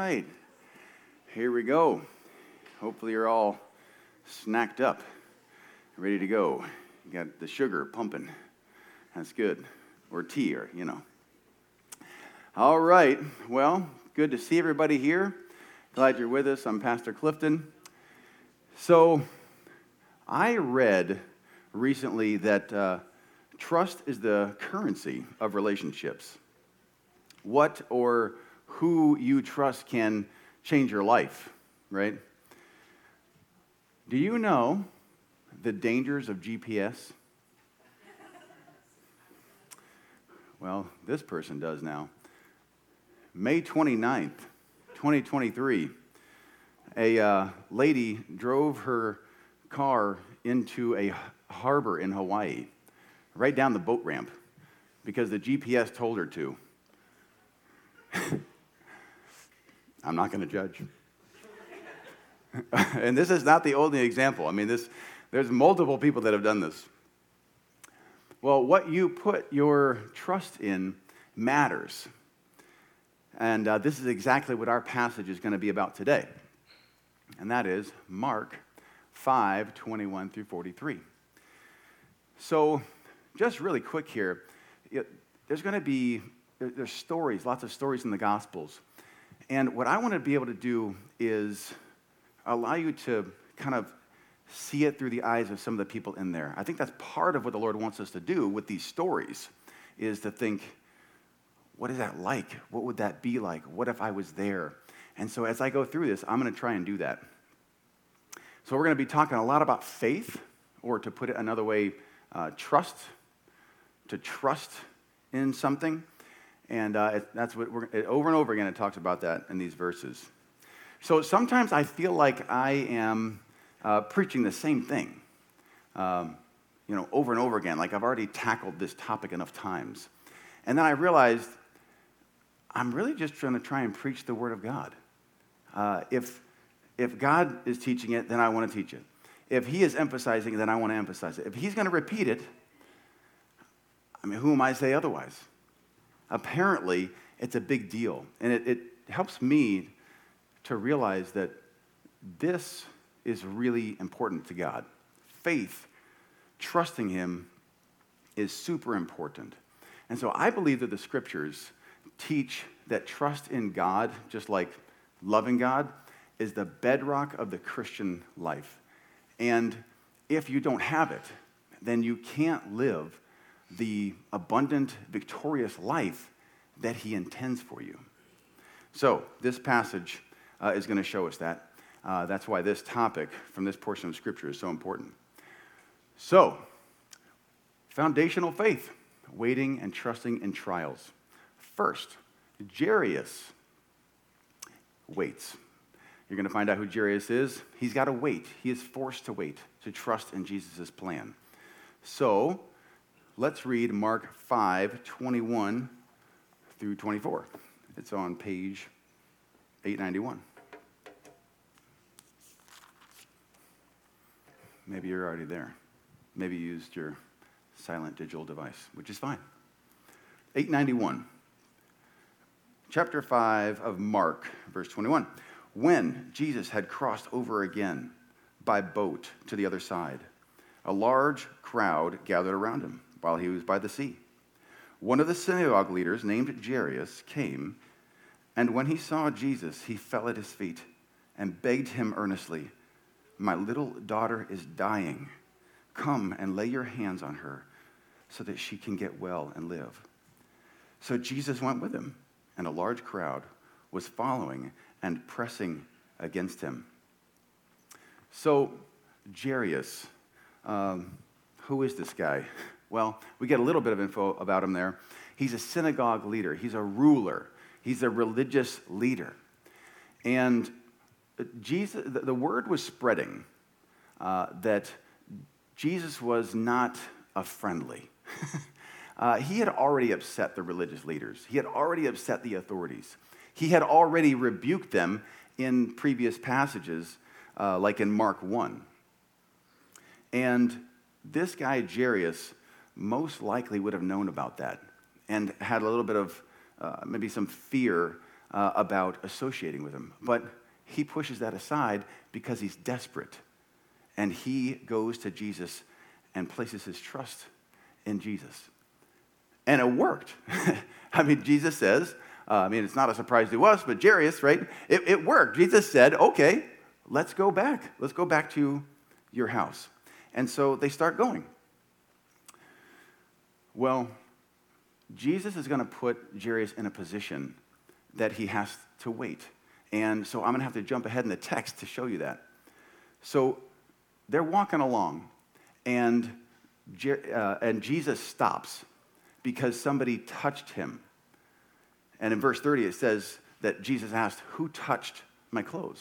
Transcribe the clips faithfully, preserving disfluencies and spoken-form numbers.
right, here we go. Hopefully you're all snacked up, ready to go. You got the sugar pumping. That's good. Or tea, or, you know. All right, well, good to see everybody here. Glad you're with us. I'm Pastor Clifton. So, I read recently that uh, trust is the currency of relationships. What or who you trust can change your life, right? Do you know the dangers of G P S? Well, this person does now. May twenty-ninth, twenty twenty-three, a uh, lady drove her car into a harbor in Hawaii, right down the boat ramp, because the G P S told her to. I'm not going to judge. And this is not the only example. I mean, this there's multiple people that have done this. Well, what you put your trust in matters. And uh, this is exactly what our passage is going to be about today. And that is Mark five, twenty-one through forty-three. So, just really quick here, it, there's going to be, there, there's stories, lots of stories in the Gospels. And what I want to be able to do is allow you to kind of see it through the eyes of some of the people in there. I think that's part of what the Lord wants us to do with these stories, is to think, what is that like? What would that be like? What if I was there? And so as I go through this, I'm going to try and do that. So we're going to be talking a lot about faith, or to put it another way, uh, trust, to trust in something. And uh, it, that's what we're, it, over and over again, it talks about that in these verses. So sometimes I feel like I am uh, preaching the same thing, um, you know, over and over again, like I've already tackled this topic enough times. And then I realized I'm really just trying to try and preach the Word of God. Uh, if if God is teaching it, then I want to teach it. If He is emphasizing it, then I want to emphasize it. If He's going to repeat it, I mean, who am I to say otherwise? Apparently, it's a big deal. And it, it helps me to realize that this is really important to God. Faith, trusting Him, is super important. And so I believe that the Scriptures teach that trust in God, just like loving God, is the bedrock of the Christian life. And if you don't have it, then you can't live the abundant, victorious life that He intends for you. So this passage uh, is going to show us that. Uh, that's why this topic from this portion of Scripture is so important. So, foundational faith, waiting and trusting in trials. First, Jairus waits. You're going to find out who Jairus is. He's got to wait. He is forced to wait, to trust in Jesus' plan. So, let's read Mark five, twenty-one through twenty-four. It's on page eight ninety-one. Maybe you're already there. Maybe you used your silent digital device, which is fine. eight ninety-one. Chapter five of Mark, verse twenty-one. When Jesus had crossed over again by boat to the other side, a large crowd gathered around him while he was by the sea. One of the synagogue leaders, named Jairus, came, and when he saw Jesus, he fell at his feet and begged him earnestly, "My little daughter is dying. Come and lay your hands on her so that she can get well and live." So Jesus went with him, and a large crowd was following and pressing against him. So Jairus, um, who is this guy? Well, we get a little bit of info about him there. He's a synagogue leader. He's a ruler. He's a religious leader. And Jesus, the word was spreading uh, that Jesus was not a friendly. uh, he had already upset the religious leaders. He had already upset the authorities. He had already rebuked them in previous passages, uh, like in Mark one. And this guy, Jairus, most likely would have known about that and had a little bit of uh, maybe some fear uh, about associating with him. But he pushes that aside because he's desperate. And he goes to Jesus and places his trust in Jesus. And it worked. I mean, Jesus says, uh, I mean, it's not a surprise to us, but Jairus, right? It, it worked. Jesus said, okay, let's go back. Let's go back to your house. And so they start going. Well, Jesus is going to put Jairus in a position that he has to wait. And so I'm going to have to jump ahead in the text to show you that. So they're walking along, and, uh, and Jesus stops because somebody touched him. And in verse thirty, it says that Jesus asked, who touched my clothes?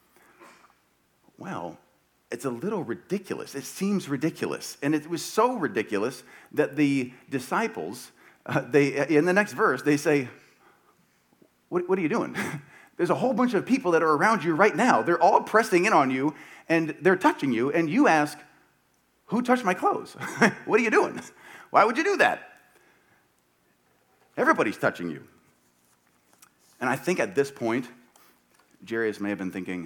Well, it's a little ridiculous. It seems ridiculous. And it was so ridiculous that the disciples, uh, they in the next verse, they say, what, what are you doing? There's a whole bunch of people that are around you right now. They're all pressing in on you, and they're touching you, and you ask, who touched my clothes? What are you doing? Why would you do that? Everybody's touching you. And I think at this point, Jairus may have been thinking,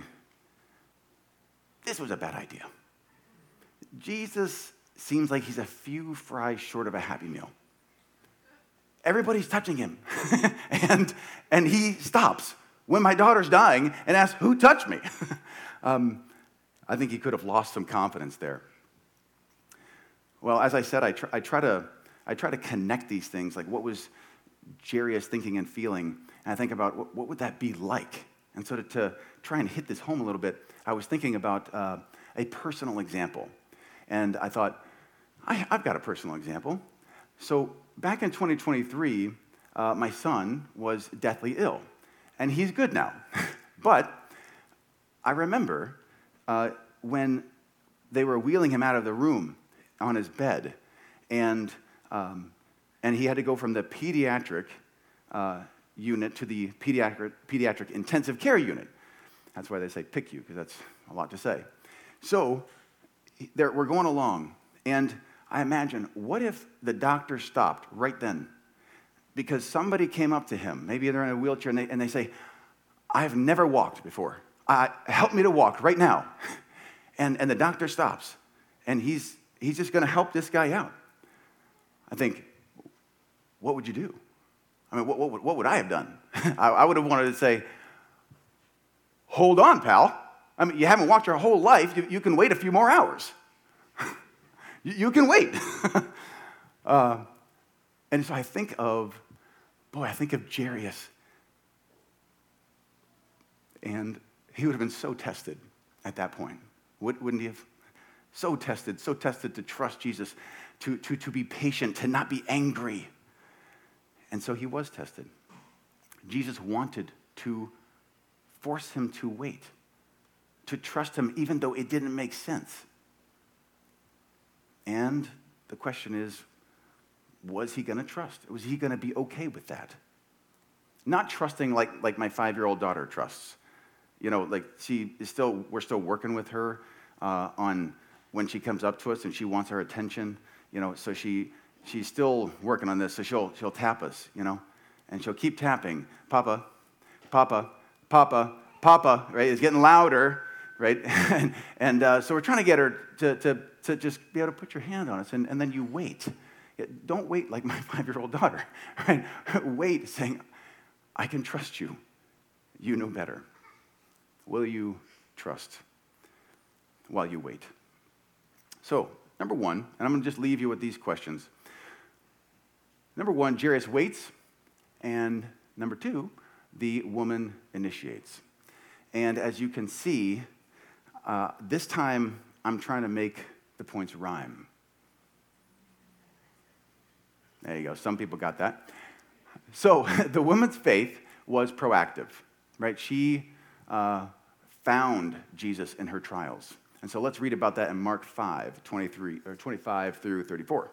this was a bad idea. Jesus seems like he's a few fries short of a Happy Meal. Everybody's touching him. and, and he stops when my daughter's dying and asks, who touched me? um, I think he could have lost some confidence there. Well, as I said, I, tr- I, try to, I try to connect these things, like what was Jairus thinking and feeling, and I think about what, what would that be like? And so to, to try and hit this home a little bit, I was thinking about uh, a personal example. And I thought, I, I've got a personal example. So back in twenty twenty-three, uh, my son was deathly ill. And he's good now. But I remember uh, when they were wheeling him out of the room on his bed, and um, and he had to go from the pediatric uh, unit to the pediatric, pediatric intensive care unit. That's why they say P I C U, because that's a lot to say. So there, we're going along, and I imagine, what if the doctor stopped right then? Because somebody came up to him, maybe they're in a wheelchair, and they, and they say, I've never walked before. Uh, help me to walk right now. And, and the doctor stops, and he's, he's just going to help this guy out. I think, what would you do? I mean, what, what, what would I have done? I, I would have wanted to say, hold on, pal. I mean, you haven't walked your whole life. You, you can wait a few more hours. you, you can wait. uh, and so I think of, boy, I think of Jairus. And he would have been so tested at that point. Wouldn't he have? So tested, so tested to trust Jesus, to, to, to be patient, to not be angry. And so he was tested. Jesus wanted to force him to wait, to trust him even though it didn't make sense. And the question is, was he going to trust? Was he going to be okay with that? Not trusting like, like my five-year-old daughter trusts. You know, like she is still, we're still working with her uh, on when she comes up to us and she wants our attention. You know, so she she's still working on this. So she'll she'll tap us. You know, and she'll keep tapping. Papa, Papa, Papa, Papa. Right? It's getting louder. Right? and and uh, so we're trying to get her to to to just be able to put your hand on us, and, and then you wait. Don't wait like my five-year-old daughter. Right? Wait, saying, I can trust you. You know better. Will you trust while you wait? So, number one, and I'm going to just leave you with these questions. Number one, Jairus waits, and number two, the woman initiates. And as you can see, uh, this time I'm trying to make the points rhyme. There you go. Some people got that. So the woman's faith was proactive, right? She uh, found Jesus in her trials. And so let's read about that in Mark five, twenty-three, or twenty-five through thirty-four.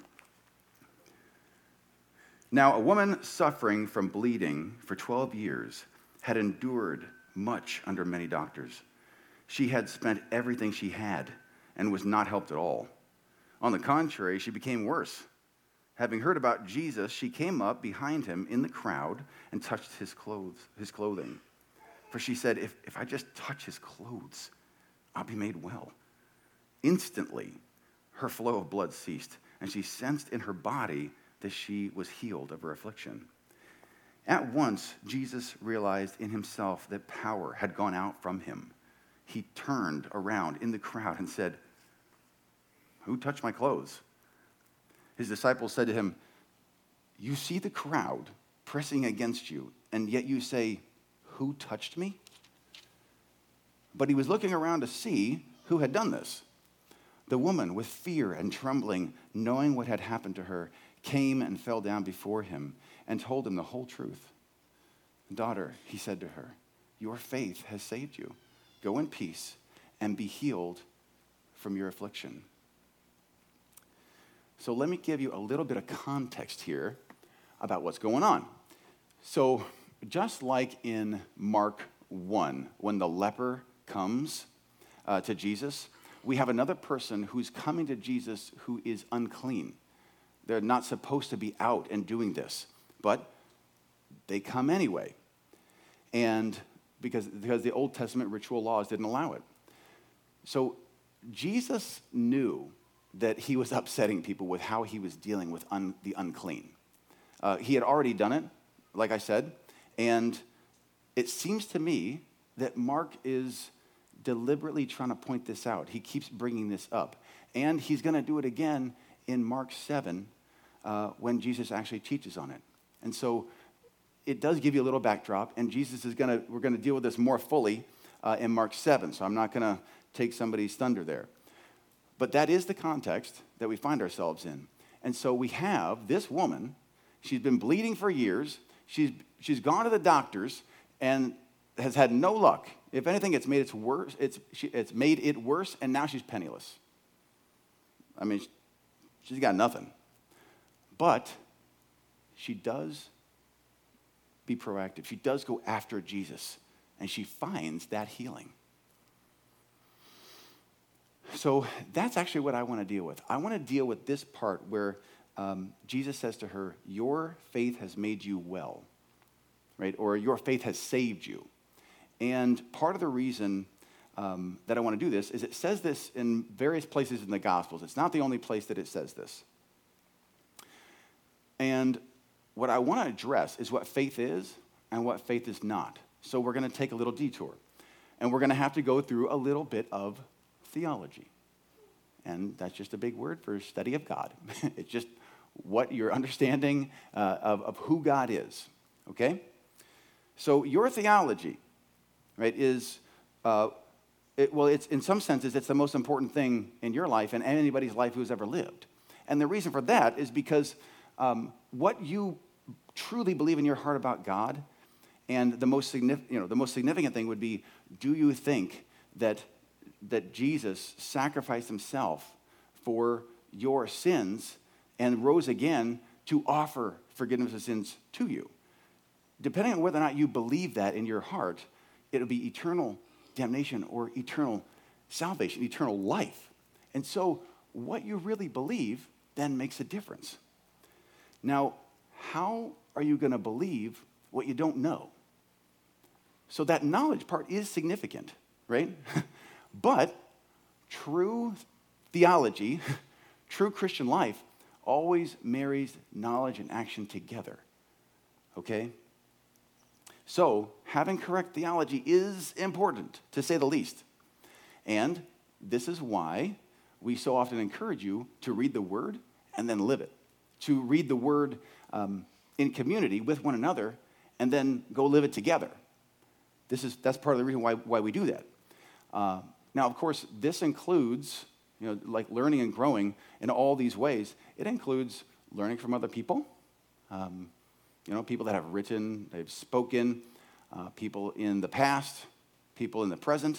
Now, a woman suffering from bleeding for twelve years had endured much under many doctors. She had spent everything she had and was not helped at all. On the contrary, she became worse. Having heard about Jesus, she came up behind him in the crowd and touched his clothes, his clothing. For she said, if, if I just touch his clothes, I'll be made well. Instantly, her flow of blood ceased, and she sensed in her body that she was healed of her affliction. At once, Jesus realized in himself that power had gone out from him. He turned around in the crowd and said, "Who touched my clothes?" His disciples said to him, "You see the crowd pressing against you, and yet you say, 'Who touched me?'" But he was looking around to see who had done this. The woman, with fear and trembling, knowing what had happened to her, came and fell down before him and told him the whole truth. "Daughter," he said to her, "your faith has saved you. Go in peace and be healed from your affliction." So let me give you a little bit of context here about what's going on. So just like in Mark one, when the leper comes uh, to Jesus, we have another person who's coming to Jesus who is unclean. They're not supposed to be out and doing this, but they come anyway. And because, because the Old Testament ritual laws didn't allow it. So Jesus knew that he was upsetting people with how he was dealing with un, the unclean. Uh, he had already done it, like I said, and it seems to me that Mark is deliberately trying to point this out. He keeps bringing this up, and he's going to do it again in Mark seven uh, when Jesus actually teaches on it. And so it does give you a little backdrop, and Jesus is going to, we're going to deal with this more fully uh, in Mark seven, so I'm not going to take somebody's thunder there. But that is the context that we find ourselves in. And so we have this woman, she's been bleeding for years, she's, she's gone to the doctors and has had no luck. If anything, it's made, it worse, it's, she, it's made it worse, and now she's penniless. I mean, she's got nothing. But she does be proactive. She does go after Jesus, and she finds that healing. So that's actually what I want to deal with. I want to deal with this part where um, Jesus says to her, "Your faith has made you well," right? Or "Your faith has saved you." And part of the reason um, that I want to do this is it says this in various places in the Gospels. It's not the only place that it says this. And what I want to address is what faith is and what faith is not. So we're going to take a little detour. And we're going to have to go through a little bit of theology. And that's just a big word for study of God. It's just what your understanding uh, of, of who God is, okay? So your theology, right, is, uh, it, well, it's in some senses, it's the most important thing in your life and anybody's life who's ever lived. And the reason for that is because um, what you truly believe in your heart about God, and the most significant, you know, the most significant thing would be, do you think that that Jesus sacrificed himself for your sins and rose again to offer forgiveness of sins to you? Depending on whether or not you believe that in your heart, it'll be eternal damnation or eternal salvation, eternal life. And so what you really believe then makes a difference. Now, how are you going to believe what you don't know? So that knowledge part is significant, right? But true theology, true Christian life, always marries knowledge and action together, okay? So having correct theology is important, to say the least. And this is why we so often encourage you to read the Word and then live it, to read the Word um, in community with one another and then go live it together. This is that's part of the reason why, why we do that. Uh, now, of course, this includes, you know, like learning and growing in all these ways. It includes learning from other people, um, you know, people that have written, they've spoken, uh, people in the past, people in the present.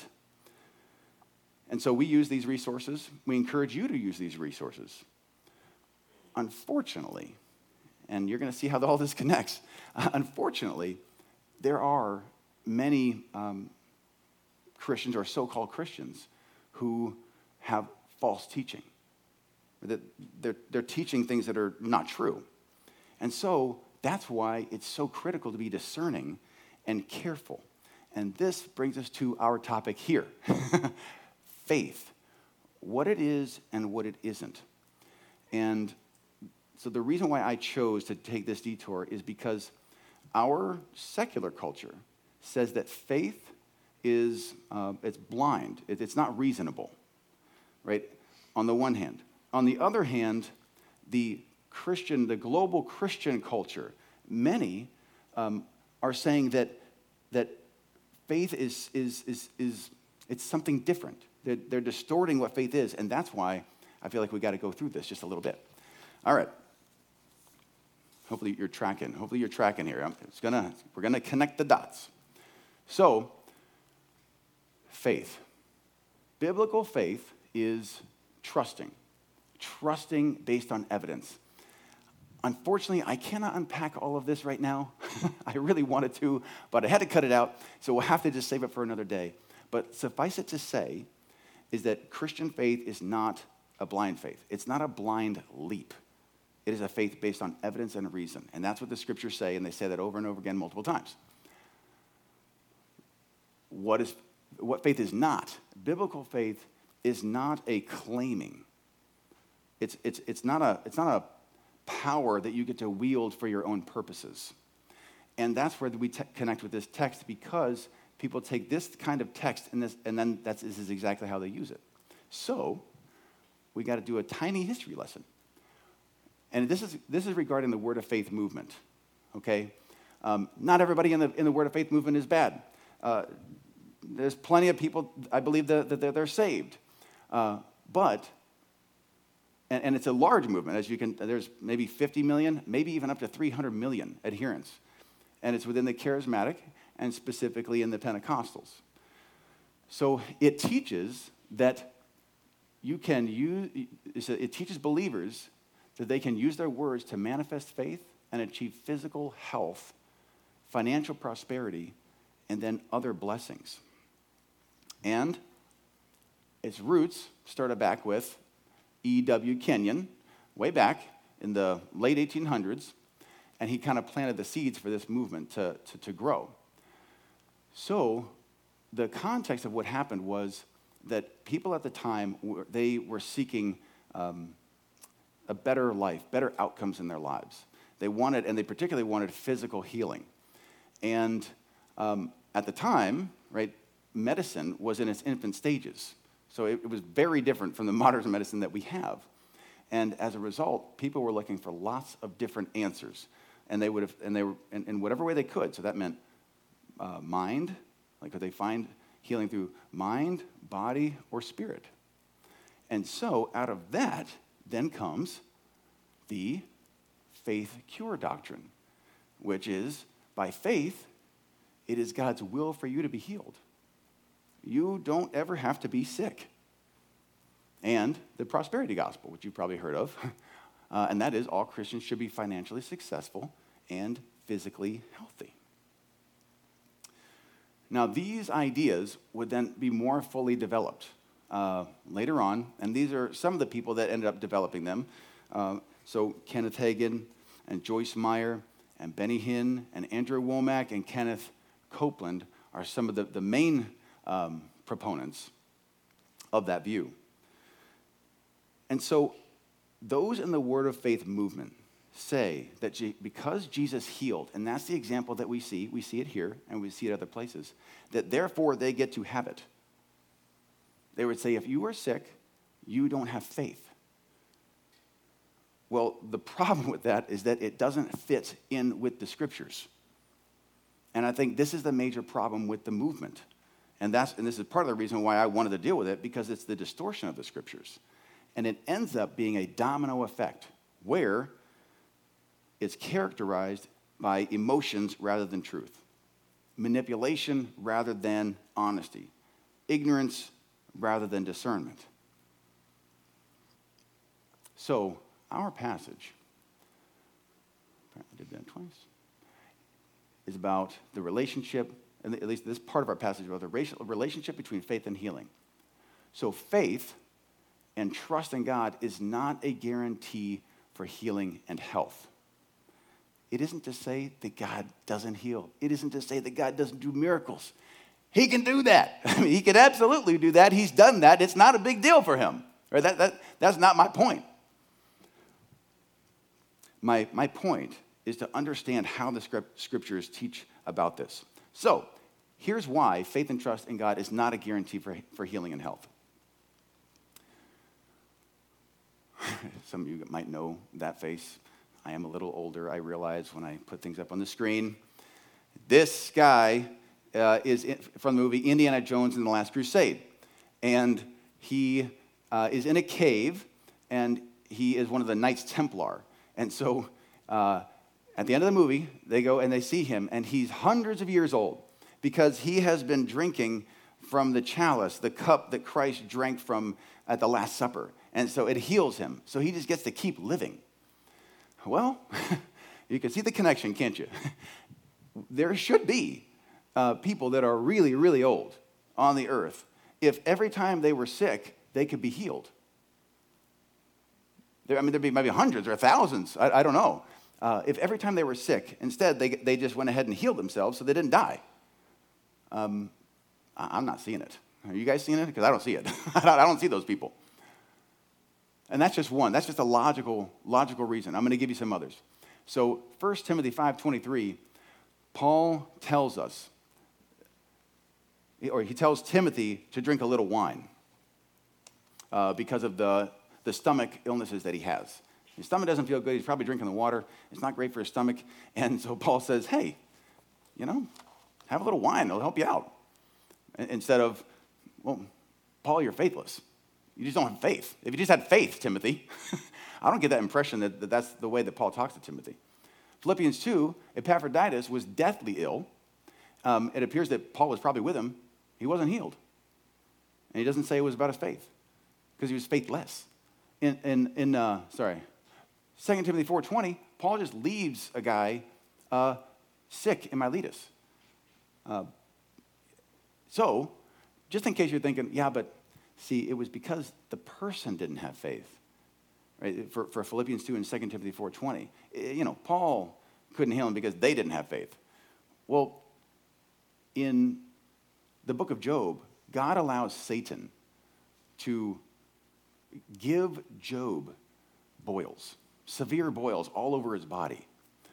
And so we use these resources. We encourage you to use these resources. Unfortunately, and you're going to see how all this connects, uh, unfortunately, there are many um, Christians or so-called Christians who have false teaching. that they're, they're teaching things that are not true. And so that's why it's so critical to be discerning and careful. And this brings us to our topic here, faith, what it is and what it isn't. And so the reason why I chose to take this detour is because our secular culture says that faith is uh, it's blind, it, it's not reasonable, right? On the one hand. On the other hand, the Christian, the global Christian culture, many um, are saying that that faith is is is is it's something different. They're, they're distorting what faith is, and that's why I feel like we got to go through this just a little bit. All right. Hopefully you're tracking. Hopefully you're tracking here. It's gonna we're gonna connect the dots. So, faith, biblical faith is trusting, trusting based on evidence. Unfortunately, I cannot unpack all of this right now. I really wanted to, but I had to cut it out, so we'll have to just save it for another day. But suffice it to say is that Christian faith is not a blind faith. It's not a blind leap. It is a faith based on evidence and reason, and that's what the scriptures say, and they say that over and over again multiple times. What is what faith is not? Biblical faith is not a claiming. It's it's it's not a it's not a power that you get to wield for your own purposes. And that's where we te- connect with this text, because people take this kind of text and this and then that's this is exactly how they use it. So we got to do a tiny history lesson. And this is this is regarding the Word of Faith movement. Okay, um, not everybody in the in the Word of Faith movement is bad. Uh, there's plenty of people, I believe, that, that they're saved. Uh, but, and, and it's a large movement, as you can, there's maybe fifty million, maybe even up to three hundred million adherents. And it's within the charismatic and specifically in the Pentecostals. So it teaches that you can use, it teaches believers that they can use their words to manifest faith and achieve physical health, financial prosperity, and then other blessings. And its roots started back with E W Kenyon, way back in the late eighteen hundreds, and he kind of planted the seeds for this movement to, to, to grow. So the context of what happened was that people at the time, were, they were seeking um, a better life, better outcomes in their lives. They wanted, and they particularly wanted physical healing. And um, at the time, right, medicine was in its infant stages. So it, it was very different from the modern medicine that we have. And as a result, people were looking for lots of different answers. And they would have, and they were, in, in whatever way they could. So that meant uh, mind, like could they find healing through mind, body, or spirit? And so out of that, then comes the faith cure doctrine, which is, by faith, it is God's will for you to be healed. You don't ever have to be sick. And the prosperity gospel, which you've probably heard of, uh, and that is all Christians should be financially successful and physically healthy. Now, these ideas would then be more fully developed uh, later on, and these are some of the people that ended up developing them. Uh, so Kenneth Hagin and Joyce Meyer and Benny Hinn and Andrew Womack and Kenneth Copeland are some of the, the main um, proponents of that view. And so those in the Word of Faith movement say that G- because Jesus healed, and that's the example that we see, we see it here and we see it other places, that therefore they get to have it. They would say, if you are sick, you don't have faith. Well, the problem with that is that it doesn't fit in with the scriptures. And I think this is the major problem with the movement. And that's and this is part of the reason why I wanted to deal with it, because it's the distortion of the scriptures. And it ends up being a domino effect where it's characterized by emotions rather than truth, manipulation rather than honesty, ignorance rather than discernment. So our passage, apparently did that twice, is about the relationship, and at least this part of our passage, about the relationship between faith and healing. So faith and trust in God is not a guarantee for healing and health. It isn't to say that God doesn't heal. It isn't to say that God doesn't do miracles. He can do that. I mean, he can absolutely do that. He's done that. It's not a big deal for him. Right? That, that, that's not my point. My, my point is to understand how the script, scriptures teach about this. So, here's why faith and trust in God is not a guarantee for, for healing and health. Some of you might know that face. I am a little older, I realize, when I put things up on the screen. This guy uh, is in, from the movie Indiana Jones and the Last Crusade. And he uh, is in a cave, and he is one of the Knights Templar. And so uh, at the end of the movie, they go and they see him, and he's hundreds of years old because he has been drinking from the chalice, the cup that Christ drank from at the Last Supper. And so it heals him. So he just gets to keep living. Well, you can see the connection, can't you? There should be uh, people that are really, really old on the earth if every time they were sick, they could be healed. There, I mean, there'd be maybe hundreds or thousands. I, I don't know. Uh, if every time they were sick, instead, they, they just went ahead and healed themselves so they didn't die. Um, I, I'm not seeing it. Are you guys seeing it? Because I don't see it. I, don't, I don't see those people. And that's just one. That's just a logical, logical reason. I'm going to give you some others. So First Timothy five twenty-three, Paul tells us, or he tells Timothy to drink a little wine uh, because of the, the stomach illnesses that he has. His stomach doesn't feel good. He's probably drinking the water. It's not great for his stomach. And so Paul says, hey, you know, have a little wine. It'll help you out. Instead of, well, Paul, you're faithless. You just don't have faith. If you just had faith, Timothy, I don't get that impression that, that that's the way that Paul talks to Timothy. Philippians two, Epaphroditus was deathly ill. Um, it appears that Paul was probably with him. He wasn't healed. And he doesn't say it was about his faith because he was faithless. In, in, in uh, sorry, Second Timothy four twenty, Paul just leaves a guy uh, sick in Miletus. Uh, so, just in case you're thinking, yeah, but see, it was because the person didn't have faith. Right? For, for Philippians two and Second Timothy four twenty. You know, Paul couldn't heal him because they didn't have faith. Well, in the book of Job, God allows Satan to give Job boils, severe boils all over his body.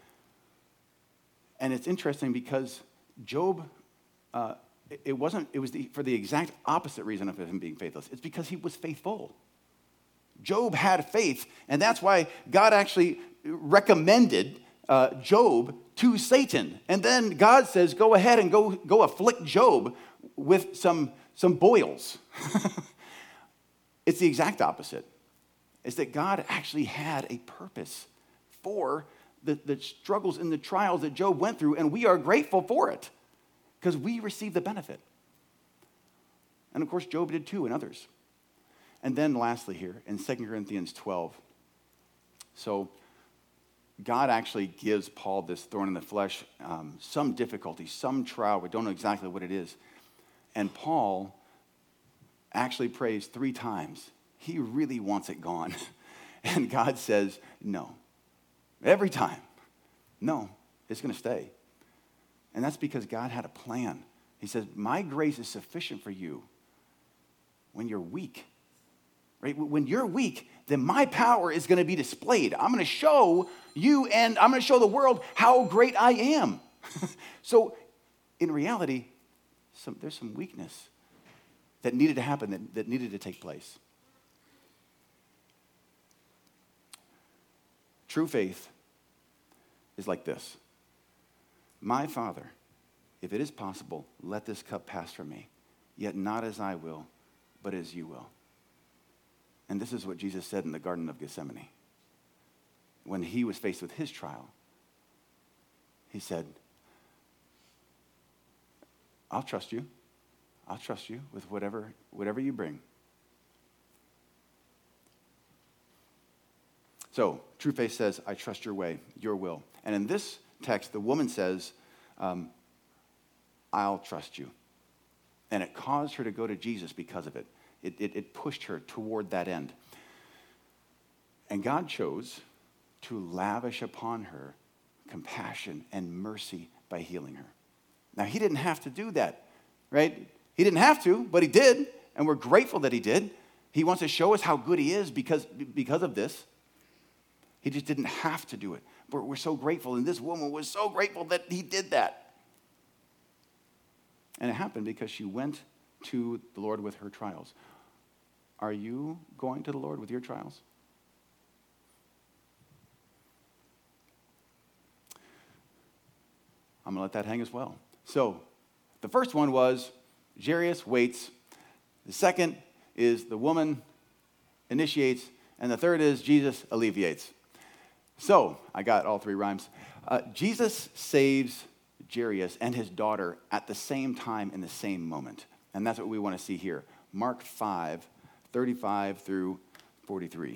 And it's interesting because Job, uh, it wasn't, it was the, for the exact opposite reason of him being faithless. It's because he was faithful. Job had faith, and that's why God actually recommended uh, Job to Satan. And then God says, go ahead and go, go afflict Job with some, some boils. It's the exact opposite. It's that God actually had a purpose for the, the struggles and the trials that Job went through, and we are grateful for it because we received the benefit. And of course, Job did too, and others. And then lastly here, in Second Corinthians twelve, so God actually gives Paul this thorn in the flesh, um, some difficulty, some trial. We don't know exactly what it is. And Paul actually prays three times. He really wants it gone. And God says, no. Every time. No, it's going to stay. And that's because God had a plan. He says, my grace is sufficient for you when you're weak. Right? When you're weak, then my power is going to be displayed. I'm going to show you and I'm going to show the world how great I am. So in reality, some, there's some weakness that needed to happen, that, that needed to take place. True faith is like this. My Father, if it is possible, let this cup pass from me, yet not as I will, but as you will. And this is what Jesus said in the Garden of Gethsemane. When he was faced with his trial, he said, I'll trust you. I'll trust you with whatever, whatever you bring. So, true faith says, I trust your way, your will. And in this text, the woman says, um, I'll trust you. And it caused her to go to Jesus because of it. It, it, it pushed her toward that end. And God chose to lavish upon her compassion and mercy by healing her. Now, he didn't have to do that, right? He didn't have to, but he did, and we're grateful that he did. He wants to show us how good he is because, because of this. He just didn't have to do it. But we're so grateful, and this woman was so grateful that he did that. And it happened because she went to the Lord with her trials. Are you going to the Lord with your trials? I'm going to let that hang as well. So, the first one was Jairus waits. The second is the woman initiates. And the third is Jesus alleviates. So, I got all three rhymes. Uh, Jesus saves Jairus and his daughter at the same time in the same moment. And that's what we want to see here. Mark five, thirty-five through forty-three.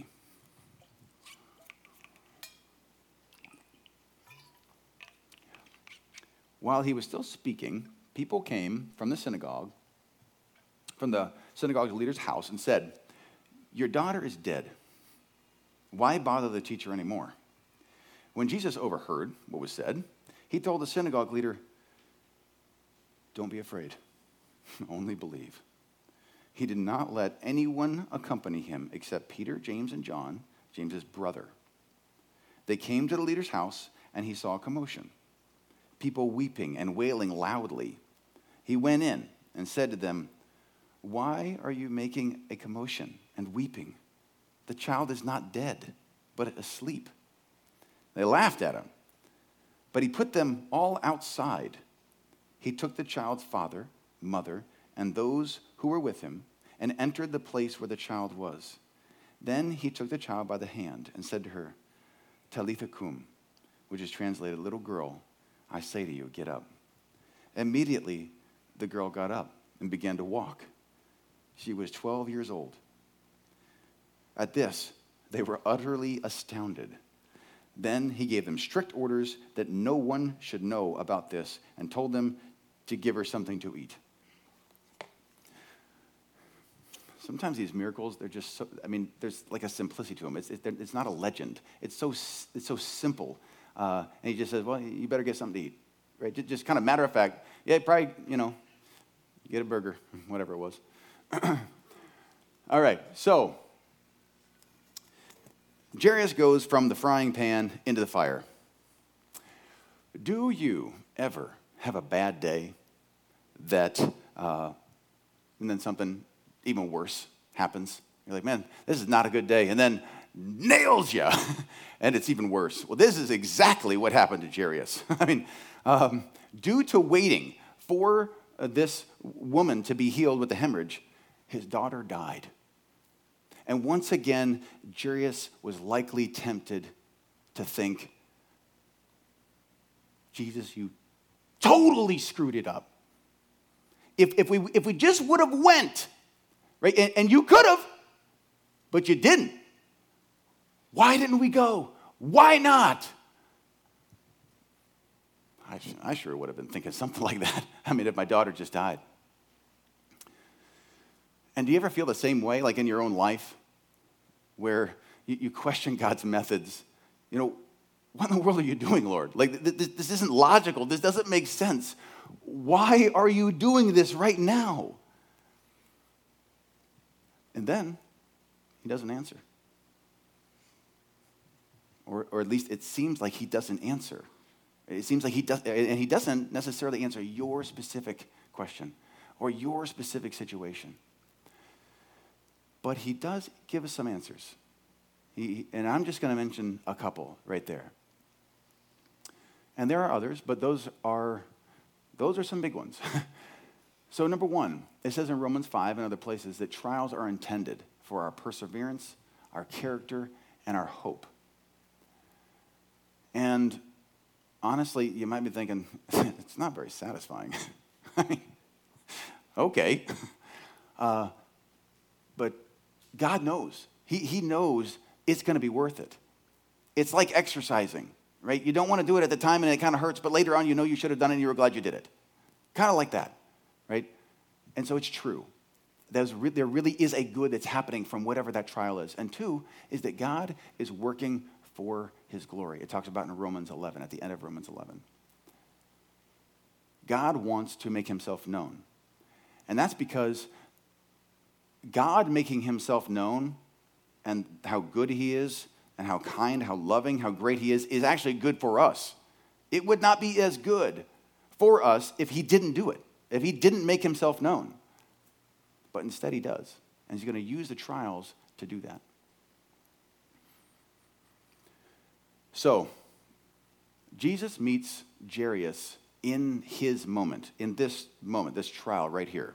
While he was still speaking, people came from the synagogue, from the synagogue leader's house, and said, "Your daughter is dead. Why bother the teacher anymore?" When Jesus overheard what was said, he told the synagogue leader, "Don't be afraid, only believe." He did not let anyone accompany him except Peter, James, and John, James's brother. They came to the leader's house, and he saw a commotion, people weeping and wailing loudly. He went in and said to them, "Why are you making a commotion and weeping? The child is not dead, but asleep." They laughed at him, but he put them all outside. He took the child's father, mother, and those who were with him, and entered the place where the child was. Then he took the child by the hand and said to her, "Talitha cum," which is translated, "Little girl, I say to you, get up." Immediately, the girl got up and began to walk. She was twelve years old. At this, they were utterly astounded. Then he gave them strict orders that no one should know about this and told them to give her something to eat. Sometimes these miracles, they're just so, I mean, there's like a simplicity to them. It's, it, it's not a legend. It's so, it's so simple. Uh, and he just says, well, you better get something to eat, right? Just, just kind of matter of fact. Yeah, probably, you know, get a burger, whatever it was. All right, so Jairus goes from the frying pan into the fire. Do you ever have a bad day that, uh, and then something even worse happens? You're like, man, this is not a good day. And then nails you, and it's even worse. Well, this is exactly what happened to Jairus. I mean, um, due to waiting for uh, this woman to be healed with the hemorrhage, his daughter died. And once again, Jairus was likely tempted to think, Jesus, you totally screwed it up. If, if, we, if we just would have went, right, and, and you could have, but you didn't. Why didn't we go? Why not? I, I sure would have been thinking something like that. I mean, if my daughter just died. And do you ever feel the same way, like in your own life, where you, you question God's methods? You know, what in the world are you doing, Lord? Like, this, this isn't logical. This doesn't make sense. Why are you doing this right now? And then he doesn't answer. Or, or at least it seems like he doesn't answer. It seems like he does, and he doesn't necessarily answer your specific question or your specific situation. But he does give us some answers. He, and I'm just going to mention a couple right there. And there are others, but those are those are some big ones. So number one, it says in Romans five and other places that trials are intended for our perseverance, our character, and our hope. And honestly, you might be thinking, it's not very satisfying. I mean, okay. Uh, but God knows. He, he knows it's going to be worth it. It's like exercising, right? You don't want to do it at the time and it kind of hurts, but later on you know you should have done it and you were glad you did it. Kind of like that, right? And so it's true. there's re- there really is a good that's happening from whatever that trial is. And two is that God is working for his glory. It talks about in Romans eleven, at the end of Romans eleven. God wants to make himself known. And that's because God making himself known and how good he is and how kind, how loving, how great he is, is actually good for us. It would not be as good for us if he didn't do it, if he didn't make himself known. But instead he does. And he's going to use the trials to do that. So, Jesus meets Jairus in his moment, in this moment, this trial right here.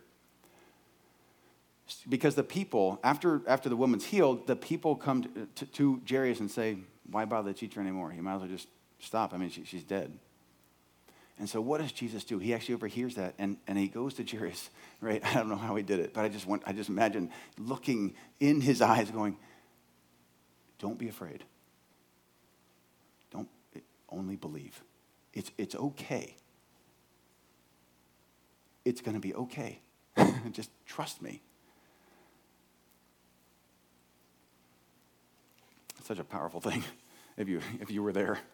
Because the people, after, after the woman's healed, the people come to, to, to Jairus and say, why bother the teacher anymore? You might as well just stop. I mean, she, she's dead. And so what does Jesus do? He actually overhears that, and, and he goes to Jairus, right? I don't know how he did it, but I just want, I just imagine looking in his eyes going, don't be afraid. Don't, only believe. It's, it's okay. It's going to be okay. Just trust me. It's such a powerful thing if you, if you were there.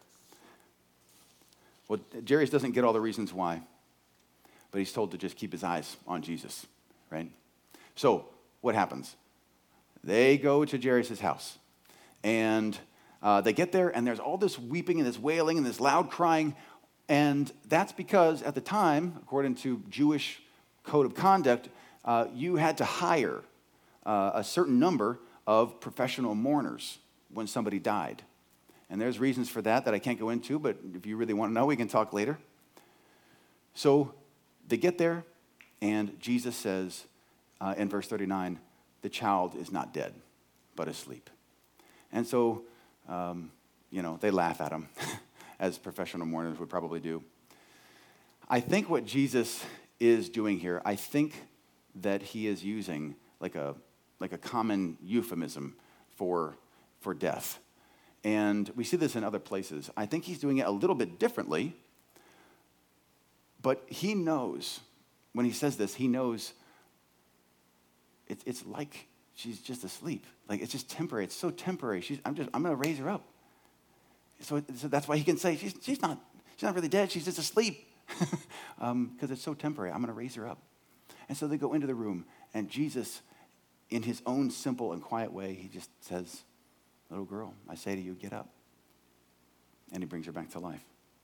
Well, Jairus doesn't get all the reasons why, but he's told to just keep his eyes on Jesus, right? So what happens? They go to Jairus' house, and uh, they get there, and there's all this weeping and this wailing and this loud crying, and that's because at the time, according to Jewish code of conduct, uh, you had to hire uh, a certain number of professional mourners when somebody died. And there's reasons for that that I can't go into, but if you really want to know, we can talk later. So they get there, and Jesus says uh, in verse thirty-nine, the child is not dead, but asleep. And so, um, you know, they laugh at him, as professional mourners would probably do. I think what Jesus is doing here, I think that he is using like a like a common euphemism for, for death. And we see this in other places. I think he's doing it a little bit differently, but he knows, when he says this, he knows it, it's like she's just asleep. Like, it's just temporary. It's so temporary. She's, I'm just, I'm going to raise her up. So, so that's why he can say, she's, she's, not, she's not really dead. She's just asleep. Because um, it's so temporary. I'm going to raise her up. And so they go into the room, and Jesus, in his own simple and quiet way, he just says, little girl, I say to you, get up. And he brings her back to life.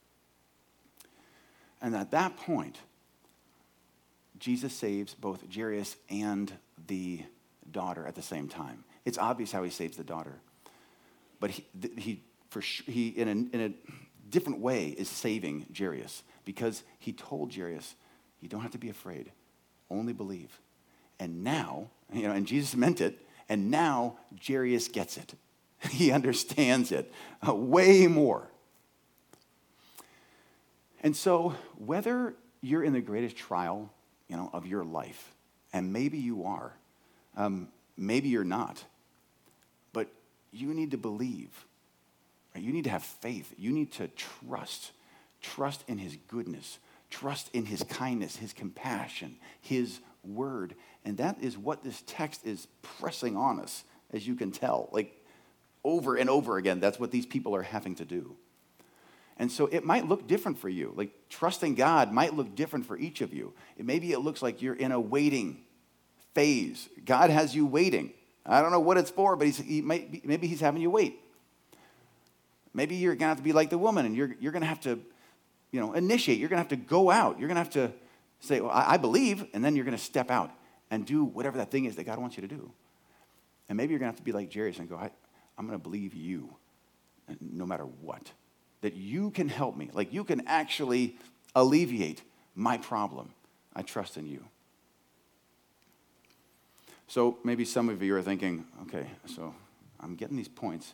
And at that point, Jesus saves both Jairus and the daughter at the same time. It's obvious how he saves the daughter. But he, he, for sure, he in, a, in a different way, is saving Jairus. Because he told Jairus, you don't have to be afraid. Only believe. And now, you know, and Jesus meant it, and now Jairus gets it. He understands it uh, way more. And so, whether you're in the greatest trial, you know, of your life, and maybe you are, um, maybe you're not, but you need to believe. Right? You need to have faith. You need to trust. Trust in his goodness. Trust in his kindness, his compassion, his word. And that is what this text is pressing on us, as you can tell. Like, over and over again, that's what these people are having to do. And so it might look different for you. Like, trusting God might look different for each of you. It, maybe it looks like you're in a waiting phase. God has you waiting. I don't know what it's for, but he's, he might be, maybe he's having you wait. Maybe you're going to have to be like the woman, and you're, you're going to have to, you know, initiate. You're going to have to go out. You're going to have to say, well, I, I believe, and then you're going to step out and do whatever that thing is that God wants you to do. And maybe you're going to have to be like Jairus and go, I, I'm going to believe you no matter what. That you can help me. Like, you can actually alleviate my problem. I trust in you. So maybe some of you are thinking, okay, so I'm getting these points.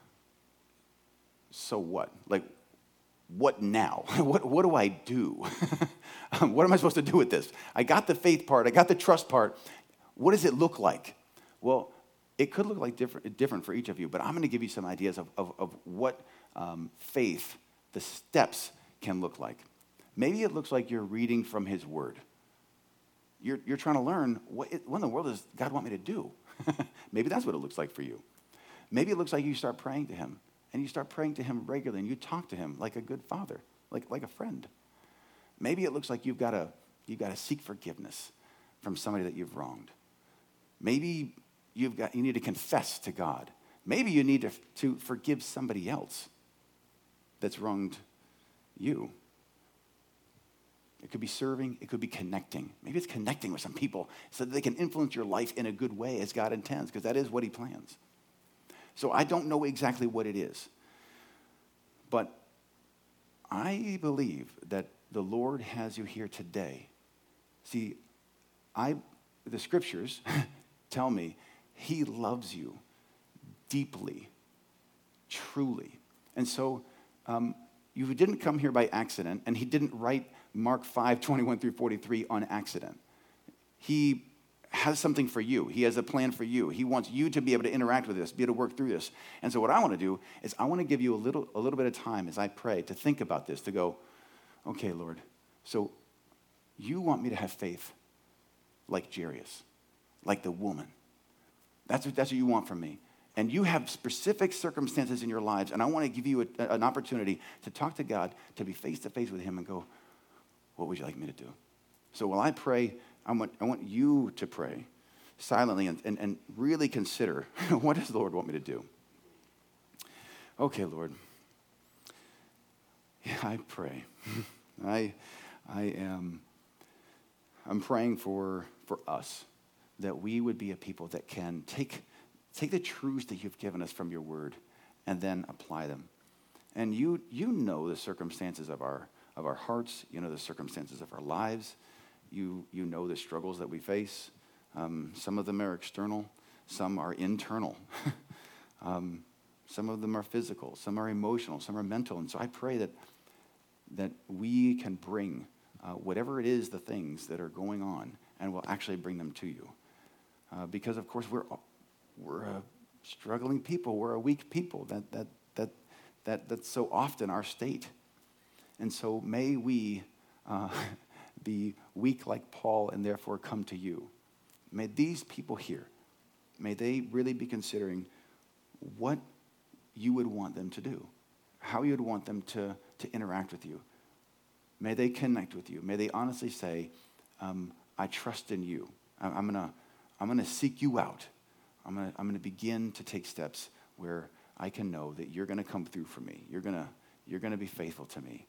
So what? Like, what now? what, what do I do? What am I supposed to do with this? I got the faith part. I got the trust part. What does it look like? Well, it could look like different, different for each of you, but I'm going to give you some ideas of, of, of what um, faith, the steps, can look like. Maybe it looks like you're reading from his word. You're, you're trying to learn, what, it, what in the world does God want me to do? Maybe that's what it looks like for you. Maybe it looks like you start praying to him, and you start praying to him regularly, and you talk to him like a good father, like, like a friend. Maybe it looks like you've got to you've got to seek forgiveness from somebody that you've wronged. Maybe you've got you need to confess to God. Maybe you need to, to forgive somebody else that's wronged you. It could be serving. It could be connecting. Maybe it's connecting with some people so that they can influence your life in a good way as God intends, because that is what he plans. So I don't know exactly what it is, but I believe that the Lord has you here today. See, I the scriptures tell me he loves you deeply, truly. And so um, you didn't come here by accident, and he didn't write Mark five, twenty-one through forty-three on accident. He has something for you. He has a plan for you. He wants you to be able to interact with this, be able to work through this. And so what I want to do is I want to give you a little, a little bit of time as I pray to think about this, to go, okay, Lord, so you want me to have faith like Jairus, like the woman. That's what, that's what you want from me. And you have specific circumstances in your lives, and I want to give you a, an opportunity to talk to God, to be face-to-face with him and go, what would you like me to do? So while I pray, I want, I want you to pray silently and, and, and really consider, what does the Lord want me to do? Okay, Lord. Yeah, I pray. I, I am I'm praying for, for us, that we would be a people that can take, take the truths that you've given us from your word and then apply them. And you you know the circumstances of our of our hearts. You know the circumstances of our lives. You you know the struggles that we face. Um, some of them are external. Some are internal. um, some of them are physical. Some are emotional. Some are mental. And so I pray that that we can bring uh, whatever it is, the things that are going on, and we'll actually bring them to you. Uh, because of course we're we're a struggling people. We're a weak people. That that that that that's so often our state. And so may we uh, be weak like Paul and therefore come to you. May these people here, may they really be considering what you would want them to do, how you would want them to, to interact with you. May they connect with you. May they honestly say, um, I trust in you. I, I'm gonna, I'm gonna seek you out. I'm gonna, I'm gonna begin to take steps where I can know that you're gonna come through for me. You're gonna, you're gonna be faithful to me.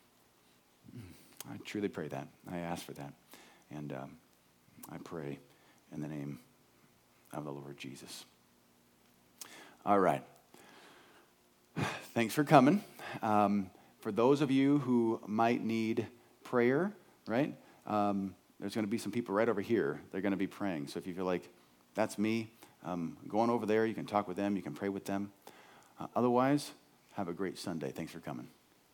I truly pray that. I ask for that. And um, I pray in the name of the Lord Jesus. All right. Thanks for coming. Um, for those of you who might need prayer, right, um, there's going to be some people right over here. They're going to be praying. So if you feel like that's me, um, go on over there. You can talk with them. You can pray with them. Uh, otherwise, have a great Sunday. Thanks for coming.